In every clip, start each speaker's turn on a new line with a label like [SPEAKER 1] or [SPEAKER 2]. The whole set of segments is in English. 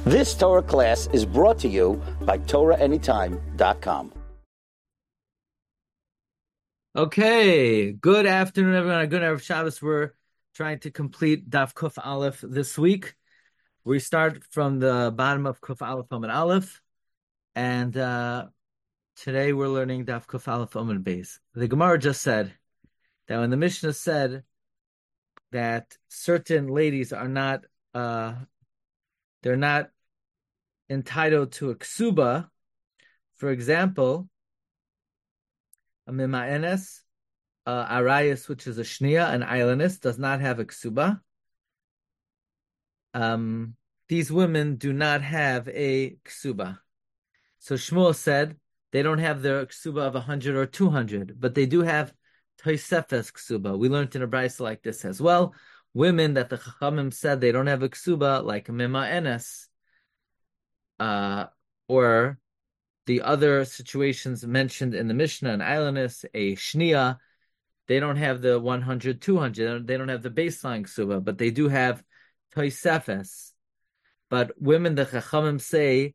[SPEAKER 1] This Torah class is brought to you by TorahAnytime.com.
[SPEAKER 2] Okay, good afternoon, everyone. Good Erev Shabbos. We're trying to complete Daf Kuf Aleph this week. We start from the bottom of Kuf Aleph Amud Aleph, and today we're learning Daf Kuf Aleph Amud Beis. The Gemara just said that when the Mishnah said that certain ladies are not, they're not entitled to a ksuba. For example, a mima'enes, arayas, which is a shnia, an islandess, does not have a ksuba. These women do not have a ksuba. So Shmuel said they don't have their ksuba of 100 or 200, but they do have toisefes ksuba. We learned in a brayso like this as well. Women that the Chachamim said they don't have a ksuba, like a mima'enes, or the other situations mentioned in the Mishnah, an islandess, a shnia, they don't have the 100, 200. They don't have the baseline ksuba, but they do have toisefes. But women, the Chachamim say,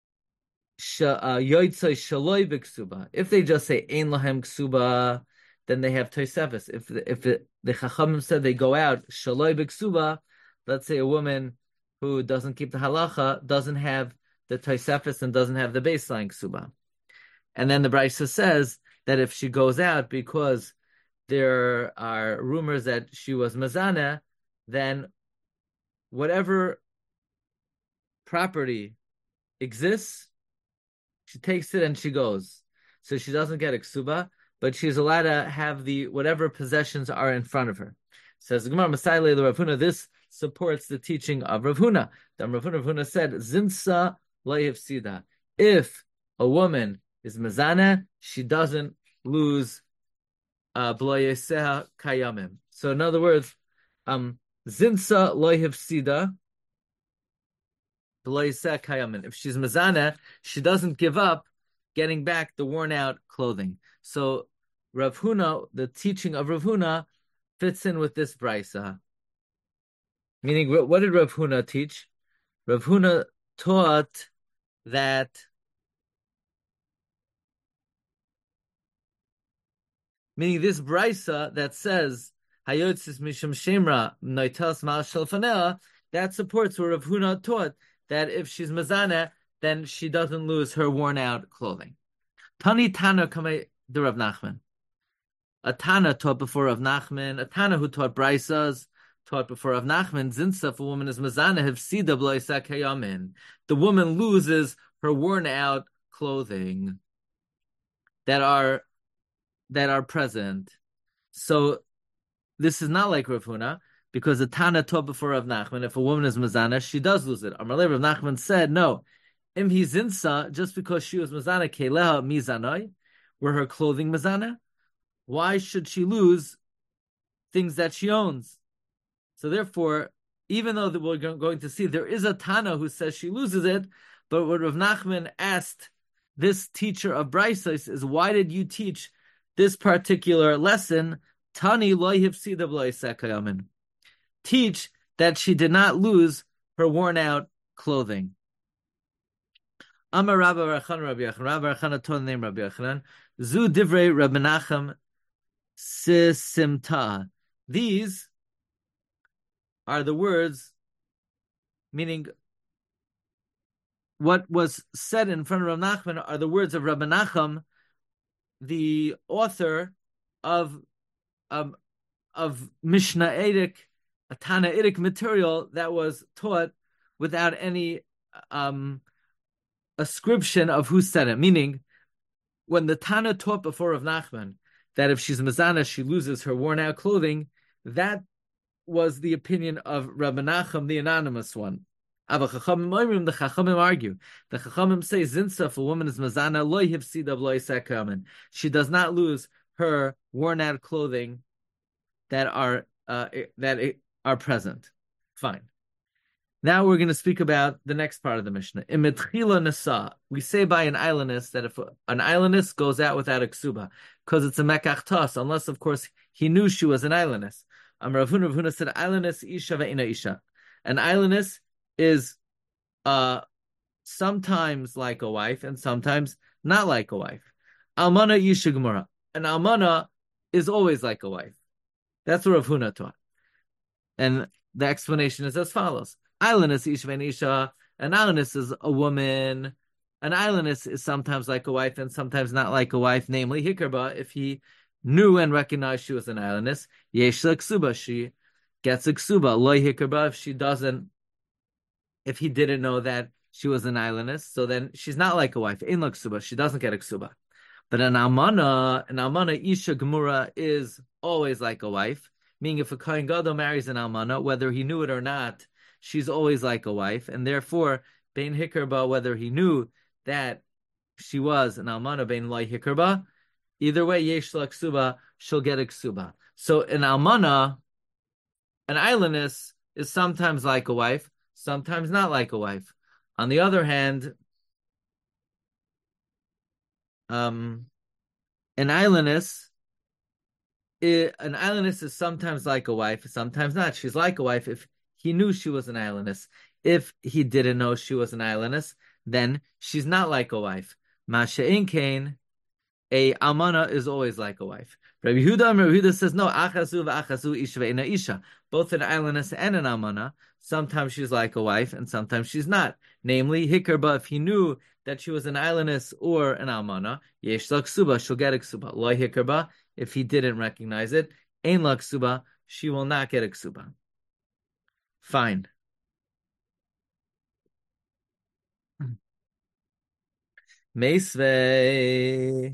[SPEAKER 2] yoitzoi shaloi b'ksuba. If they just say ein lahem ksuba, then they have toisefes. If the Chachamim said they go out shaloi b'ksuba, let's say a woman who doesn't keep the halacha doesn't have the toisefes and doesn't have the baseline ksuba. And then the brayso says that if she goes out because there are rumors that she was mazana, then whatever property exists, she takes it and she goes. So she doesn't get a ksuba, but she's allowed to have the whatever possessions are in front of her. Says the Gemara, Masailei the Rav Huna, this supports the teaching of Rav Huna. Then Rav Huna said, Zinsa Sida. If a woman is mazana, she doesn't lose b'loyeseha kayamim. So in other words, zinsa sida b'loyeseha kayamim. If she's mazana, she doesn't give up getting back the worn out clothing. So Rav Huna, the teaching of Rav Huna, fits in with this brayso. Meaning, what did Rav Huna teach? Rav Huna taught that meaning this brayso that says hayotzis mishum shemra noitas mal shalfanea, that supports what Rav Huna taught, that if she's mazana, then she doesn't lose her worn out clothing. Tani Tana kamei the Rav Nachman. A Tana taught before Rav Nachman, a Tana who taught braysos taught before Rav Nachman, Zinsa, if a woman is mazana, hefsida b'loisak hayamin. The woman loses her worn out clothing that are present. So this is not like Rav Huna, because the Tana taught before Rav Nachman, if a woman is mazana, she does lose it. Amalei Rav Nachman said, no, im hi zinsa, just because she was mazana, keleha mizanoi, were her clothing mazana, why should she lose things that she owns? So therefore, even though we're going to see there is a Tana who says she loses it, but what Rav Nachman asked this teacher of braysos is, why did you teach this particular lesson? Tani lo hifsida b'loisek hayamin. Teach that she did not lose her worn out clothing. Amar Rabba Rachan Rabbi Yochanan. Rabbi Rachan told the name Rabbi Yochanan. Zu divrei Rabbi Nachum sisimta. These are the words, meaning what was said in front of Rav Nachman are the words of Rabbi Nachum, the author of Mishnaitic, a Tanaitic material that was taught without any ascription of who said it. Meaning, when the Tana taught before Rav Nachman that if she's mazana, she loses her worn out clothing, that was the opinion of Rabbi Nachum, the anonymous one. The Chachamim argue. The Chachamim say, Zinsa, if a woman is mazana, lo hifsida b'loisek hayamin. She does not lose her worn out clothing that are present. Fine. Now we're going to speak about the next part of the Mishnah. Imitchila nasa. We say by an islandess that if an islandess goes out without a ksuba, because it's a mekach tas, unless of course he knew she was an islandess. Rav Huna said, islandess isha ve'ina isha. An islandess is sometimes like a wife and sometimes not like a wife. Almana Isha Gemara. An almana is always like a wife. That's what Rav Huna taught. And the explanation is as follows. Islandess Ishven Isha. An islandess is a woman. An islandess is sometimes like a wife and sometimes not like a wife, namely Hikarba, if he knew and recognized she was an islandess. Yeshla Ksuba, she gets a Ksuba. Loy Hikarba, if she doesn't, if he didn't know that she was an islandess, so then she's not like a wife. In Ksuba, she doesn't get a Ksuba. But an almana Isha Gemura is always like a wife. Meaning if a Kohen Gadol marries an almana, whether he knew it or not, she's always like a wife. And therefore, Bein Hikarba, whether he knew that she was an almana, Bein Loi Hikarba, either way, Yesh La Ksuba, she'll get a Ksuba. So an almana, an islandess, is sometimes like a wife, sometimes not like a wife. On the other hand, an islandess is sometimes like a wife, sometimes not. She's like a wife if he knew she was an islandess. If he didn't know she was an islandess, then she's not like a wife. Masha'in Kain, a almana is always like a wife. Rabbi Yehuda says no. Achazu v'achazu isha ve'ina isha. Both an islandess and an almana. Sometimes she's like a wife, and sometimes she's not. Namely, hikarba, if he knew that she was an islandess or an almana, yesh la ksuba, she'll get a ksuba. Lo hikarba, if he didn't recognize it, ein la ksuba, she will not get a ksuba. Fine. Meisvei.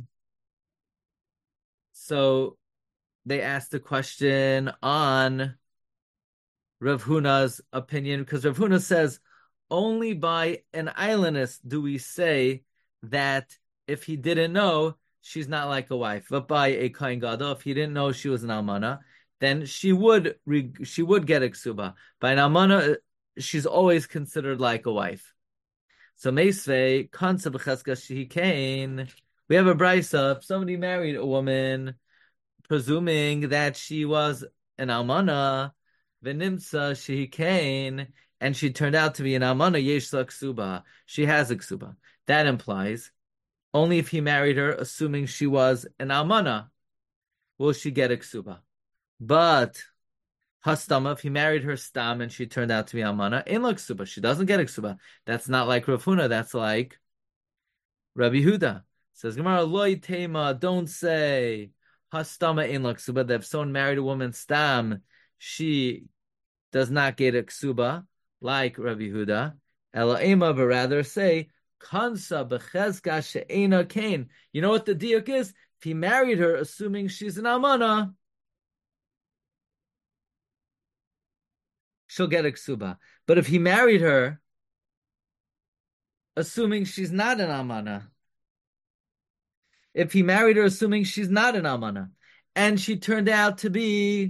[SPEAKER 2] So they asked a question on Rav Huna's opinion, because Rav Huna says only by an islandess do we say that if he didn't know, she's not like a wife. But by a Kohen Gadol, if he didn't know she was an almana, then she would get a ksuba. By an almana, she's always considered like a wife. So Meisvei, Kansa b'cheska shehikain. We have a brisa. If somebody married a woman, presuming that she was an almana, v'nimtza shehikain, and she turned out to be an almana, yesh la ksuba. She has a ksuba. That implies only if he married her, assuming she was an almana, will she get a ksuba. But hastama, if he married her stam and she turned out to be almana, in la ksuba, she doesn't get a ksuba. That's not like Rav Huna. That's like Rabbi Yehuda. Says Gemara, loy tema, don't say hastama in la ksuba, that if someone married a woman stam, she does not get a ksuba, like Rabbi Yehuda. Ela ema, but rather say kansa bechezka she'ena kain. You know what the diuk is? If he married her, assuming she's an almana, she'll get a ksuba. But if he married her, assuming she's not an almana, if he married her assuming she's not an almana, and she turned out to be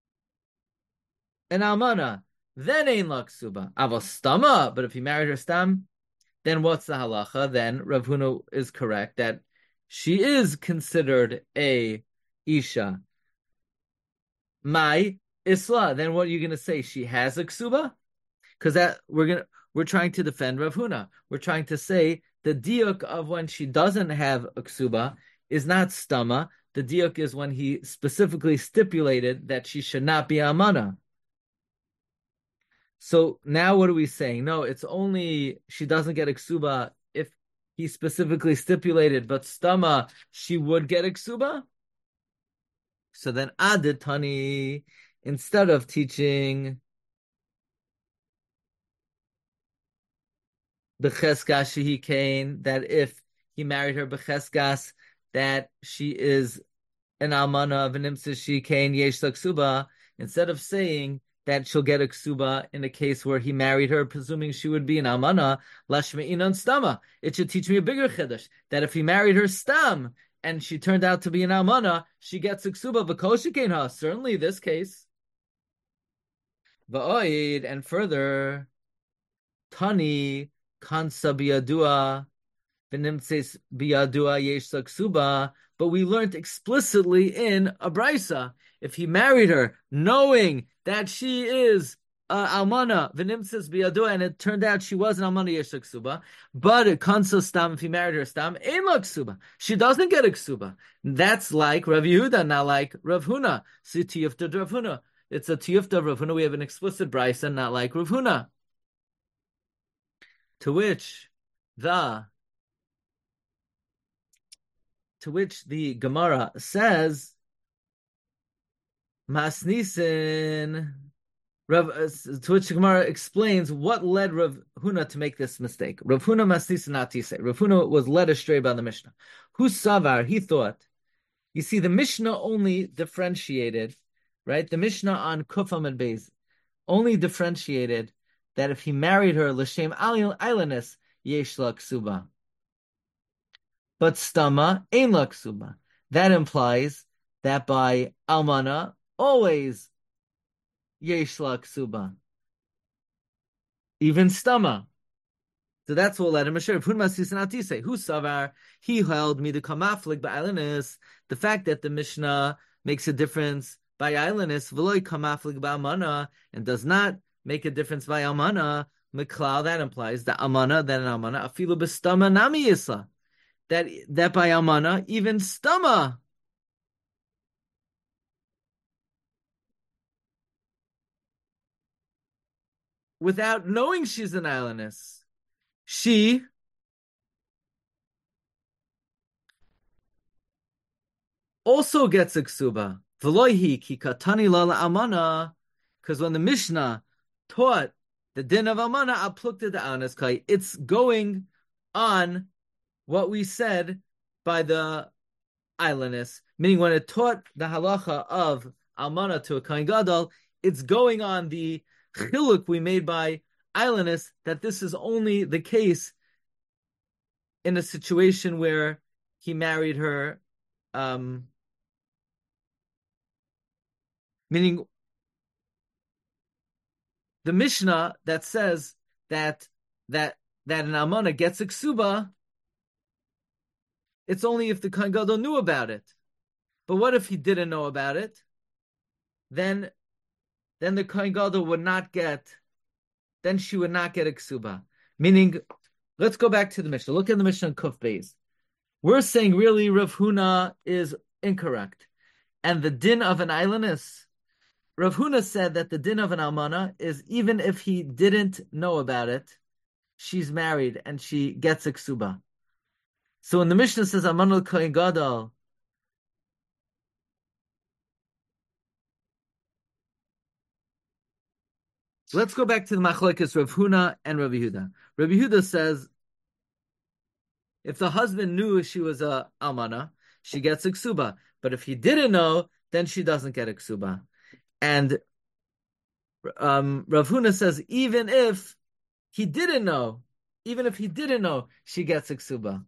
[SPEAKER 2] an almana, then ein la ksuba. Avos stama, but if he married her stam, then what's the halacha? Then Rav Huna is correct that she is considered a isha. My isla. Then what are you going to say? She has a ksuba? Because that we're trying to defend Rav Huna. We're trying to say the diuk of when she doesn't have a ksuba is not stama. The diuk is when he specifically stipulated that she should not be almana. So now what are we saying? No, it's only she doesn't get a ksuba if he specifically stipulated, but stama, she would get a ksuba? So then aditani, instead of teaching b'cheskas shehi kain, that if he married her b'cheskas, that she is an almana v'nimtza shehi kain yesh la ksuba, instead of saying that she'll get a ksuba in a case where he married her, presuming she would be an almana, lashme'inan stama. It should teach me a bigger chiddush, that if he married her stam, and she turned out to be an almana, she gets a ksuba v'koshikein ha. Certainly this case. Va'oid, and further, tani kansa biyadua v'nimtses biyadua yesh la ksuba. But we learned explicitly in a brisa, if he married her knowing that she is almana v'nimtzas biyado, and it turned out she was an almana yesh la ksuba. But a kanso stam, if he married her stam, ein la ksuba. She doesn't get a ksuba. That's like Rav Yehuda, not like Rav Huna. See tiyufta Rav Huna. It's a tiyufta Rav Huna. We have an explicit brisa, not like Rav Huna. To which the Gemara says, Masnisin. To which the Gemara explains what led Rav Huna to make this mistake. Rav Huna Masnisin Atise. Rav Huna was led astray by the Mishnah. Who savar? He thought. You see, the Mishnah only differentiated, right? The Mishnah on Kufam and Beis only differentiated that if he married her l'shem ailanis yesh la ksuba, but stama ein la ksuba. That implies that by almana always yesh la ksuba, even stama. So that's what led him ashur. Who savar? He held me to kamaflik by ailanis. The fact that the Mishnah makes a difference by ailanis v'loy kamaflik by almana and does not make a difference by almana, Miklau, that implies that almana, then almana, afilu b'stama nami yisla. That by almana, even stama. Without knowing she's an ailanis, she also gets a ksuba. V'loihi ki katani la almana, because when the Mishnah taught the din of almana, aplukta the ailanis kai, it's going on what we said by the ailanis, meaning when it taught the halacha of almana to a kohen gadol, it's going on the chiluk we made by ailanis, that this is only the case in a situation where he married her, meaning the Mishnah that says that an almana gets a ksuba, it's only if the kohen gadol knew about it. But what if he didn't know about it? Then the kohen gadol would not get. Then she would not get a ksuba. Meaning, let's go back to the Mishnah. Look at the Mishnah in Kuf Beis. We're saying really Rav Huna is incorrect, and the din of an ailanis. Rav Huna said that the din of an almana is even if he didn't know about it, she's married and she gets a ksuba. So when the Mishnah says almana kohen gadol, let's go back to the machlokes Rav Huna and Rav Yehuda. Rav Yehuda says if the husband knew she was a almana, she gets a ksuba. But if he didn't know, then she doesn't get a ksuba. And Rav Huna says even if he didn't know, she gets a ksuba.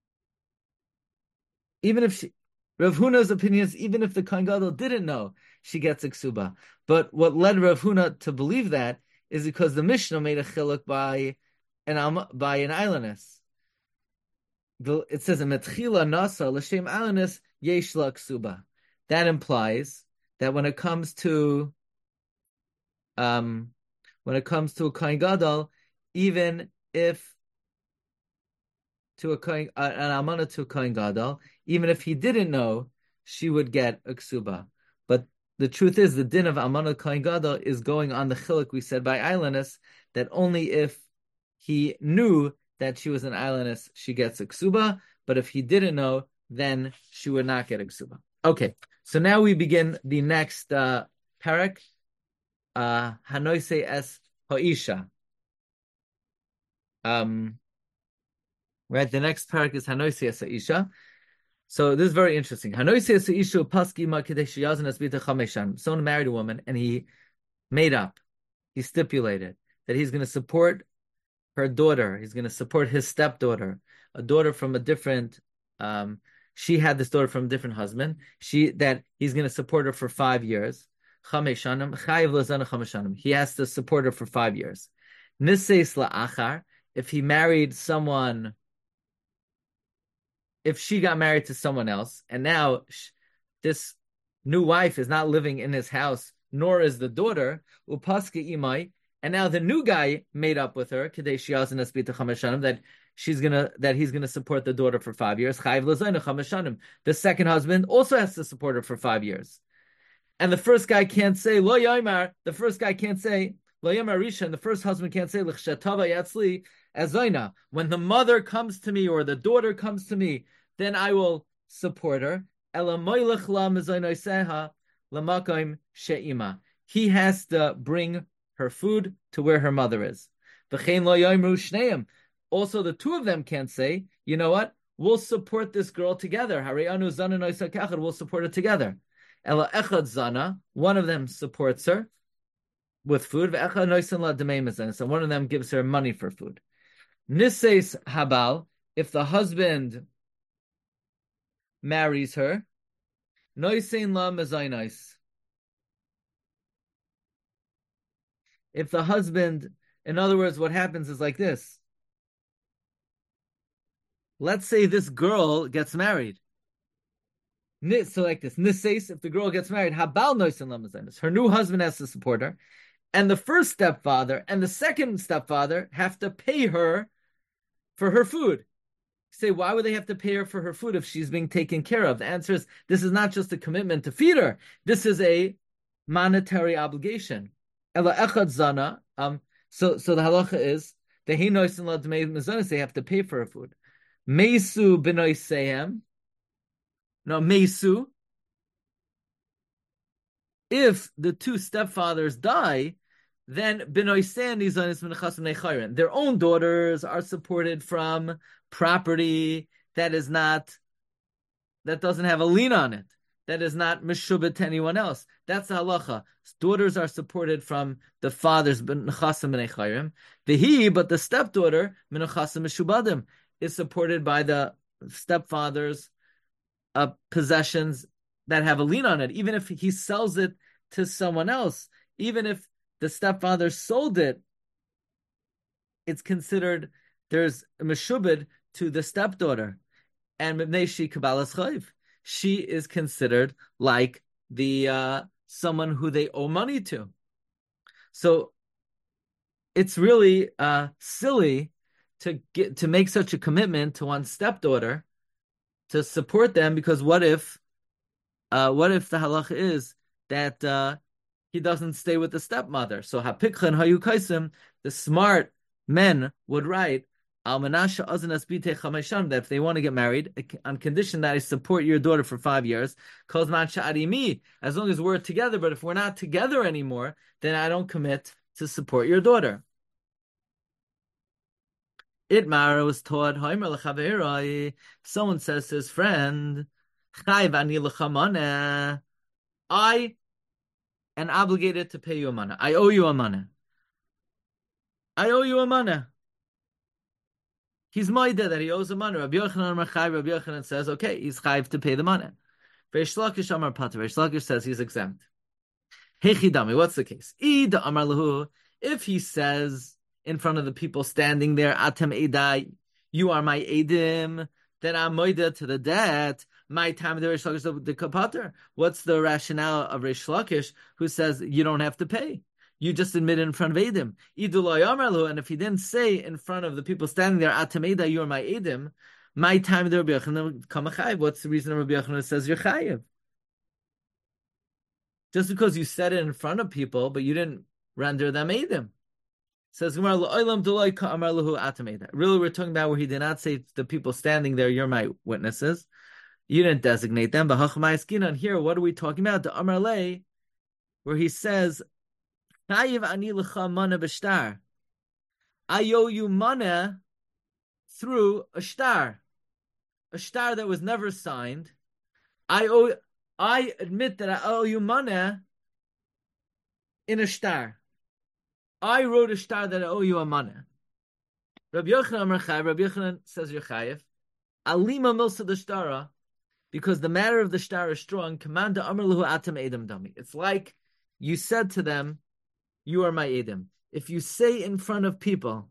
[SPEAKER 2] Rav Huna's opinion is even if the kohen gadol didn't know, she gets a ksuba. But what led Rav Huna to believe that is because the Mishnah made a chiluk by an ailanis. It says metchila nasa l'shem ailanis yesh la ksuba. That implies that when it comes to a kohen gadol, even if to a kohen, an almana to a kohen gadol, even if he didn't know, she would get a ksuba. But the truth is, the din of almana kohen gadol is going on the chiluk we said by ailanis, that only if he knew that she was an ailanis, she gets a ksuba. But if he didn't know, then she would not get a ksuba. Okay, so now we begin the next parak, Hanoise es Ha'isha. Right, the next parak is Hanoise es Ha'isha. So this is very interesting. Hanoise es Ha'isha paski ma kedesh yazan es bita chameshan. Someone married a woman and he stipulated that he's going to support her daughter. He's going to support his stepdaughter, a daughter from a different. She had this daughter from a different husband. That he's going to support her for 5 years. Chameshanim chayiv lazana chameshanim. He has to support her for 5 years. Niseis la'achar. If he married someone, if she got married to someone else, and now this new wife is not living in his house nor is the daughter. Upaske imai, and now the new guy made up with her that he's gonna support the daughter for 5 years. The second husband also has to support her for 5 years. And the first guy can't say lo yomar. The first guy can't say lo yomar rishon. The first husband can't say l'chshatava yatzli azoina. When the mother comes to me or the daughter comes to me, then I will support her. He has to bring her food to where her mother is. Also, the two of them can't say, you know what? We'll support this girl together. We'll support her together. Ela echad zana, one of them supports her with food. So one of them gives her money for food. Nises habal, if the husband marries her, noisein la mezainais. If the husband, in other words, what happens is like this. Let's say this girl gets married. So like this, nises, if the girl gets married, habal noisein la mezainais. Her new husband has to support her. And the first stepfather and the second stepfather have to pay her for her food. Say, why would they have to pay her for her food if she's being taken care of? The answer is, this is not just a commitment to feed her. This is a monetary obligation. Ela echad zana. So the halacha is, they have to pay for her food. Meisu b'noisehem. No, meisu. If the two stepfathers die, then their own daughters are supported from property that doesn't have a lien on it, that is not meshubet to anyone else. That's the halacha. Daughters are supported from the father's b'nechasim b'nei chayrim. But the stepdaughter b'nechasim meshubadim is supported by the stepfather's possessions that have a lien on it, even if he sells it to someone else, even if the stepfather sold it, it's considered there's a meshubed to the stepdaughter, and mibnei kabbalas chayv, she is considered like the someone who they owe money to. So it's really silly to make such a commitment to one's stepdaughter to support them, because what if the halacha is that he doesn't stay with the stepmother? So hapikchen hayu kaisim, the smart men would write that if they want to get married, on condition that I support your daughter for 5 years, as long as we're together. But if we're not together anymore, then I don't commit to support your daughter. Itmar was taught, someone says to his friend, I am obligated to pay you a mana. I owe you a mana. I owe you a mana. He's maida that he owes a mana. Rabbi Yochanan says, okay, he's chayv to pay the mana. Reish Lakish Amar Pater. Reish Lakish says he's exempt. Hechidami, what's the case? Ida Amar Lahu, if he says in front of the people standing there, Atem Edai, you are my edim, then I'm maida to the debt. My time the Reish Lakish the Kapater. What's the rationale of Reish Lakish who says you don't have to pay? You just admit it in front of Edim. And if he didn't say in front of the people standing there, Atameda, you are my Edim, my time the Rabbi Yochanan Kamachayev. What's the reason Rabbi Yochanan says you're Chayev? Just because you said it in front of people, but you didn't render them Edim. Says really, we're talking about where he did not say to the people standing there, you're my witnesses. You didn't designate them. But here, what are we talking about? The Amar Le, where he says, I owe you mana through a shtar that was never signed. I admit that I owe you mana in a shtar. I wrote a shtar that I owe you a mana. Rabbi Yochanan says you're chayev. Alima milsa the shtara, because the matter of the shtar is strong. Commander Amar Lahu Atam Edom Dami. It's like you said to them, you are my Edim. If you say in front of people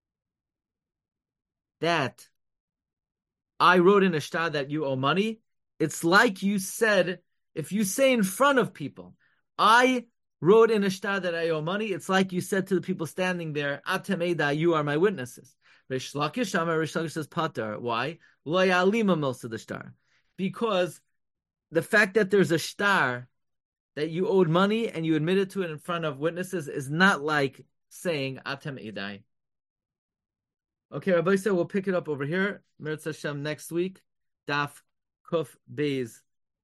[SPEAKER 2] that I wrote in a shtar that you owe money, it's like you said, if you say in front of people, I wrote in a shtar that I owe money, it's like you said to the people standing there, Atem Eda, you are my witnesses. Rish Lakish says pater. Why? Lo ya'alima milsa the shtar. Because the fact that there's a shtar that you owed money and you admitted to it in front of witnesses is not like saying Atem Edai. Okay, Rabbi said we'll pick it up over here. Meretz Hashem next week. Daf Kuf Beis.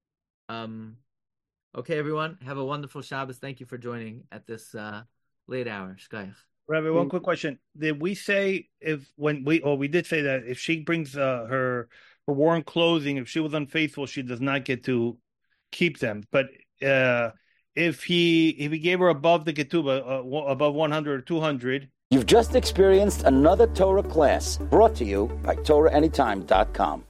[SPEAKER 2] Okay, everyone, have a wonderful Shabbos. Thank you for joining at this late hour. Shkayach.
[SPEAKER 3] Rabbi, one quick question: did we say we did say that if she brings her worn clothing, if she was unfaithful, she does not get to keep them? But if he gave her above the ketubah, above 100 or 200.
[SPEAKER 1] You've just experienced another Torah class brought to you by TorahAnytime.com.